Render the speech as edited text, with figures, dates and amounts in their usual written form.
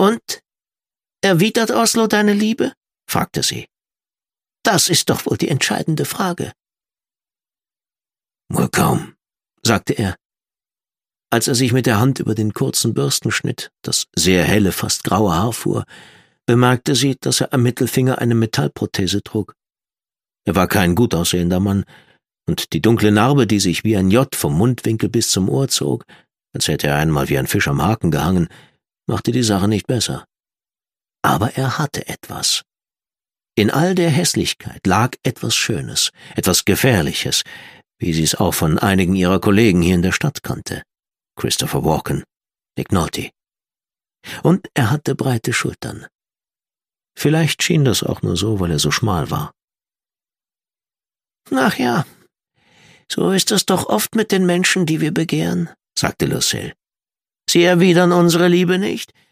»Und? Erwidert Oslo deine Liebe?« fragte sie. »Das ist doch wohl die entscheidende Frage.« »Wohl kaum«, sagte er. Als er sich mit der Hand über den kurzen Bürstenschnitt, das sehr helle, fast graue Haar fuhr, bemerkte sie, dass er am Mittelfinger eine Metallprothese trug. Er war kein gut aussehender Mann, und die dunkle Narbe, die sich wie ein J vom Mundwinkel bis zum Ohr zog, als hätte er einmal wie ein Fisch am Haken gehangen, machte die Sache nicht besser. Aber er hatte etwas. In all der Hässlichkeit lag etwas Schönes, etwas Gefährliches, wie sie es auch von einigen ihrer Kollegen hier in der Stadt kannte. Christopher Walken, Nick Nolte. Und er hatte breite Schultern. Vielleicht schien das auch nur so, weil er so schmal war. »Ach ja, so ist es doch oft mit den Menschen, die wir begehren«, sagte Lucille. »Sie erwidern unsere Liebe nicht,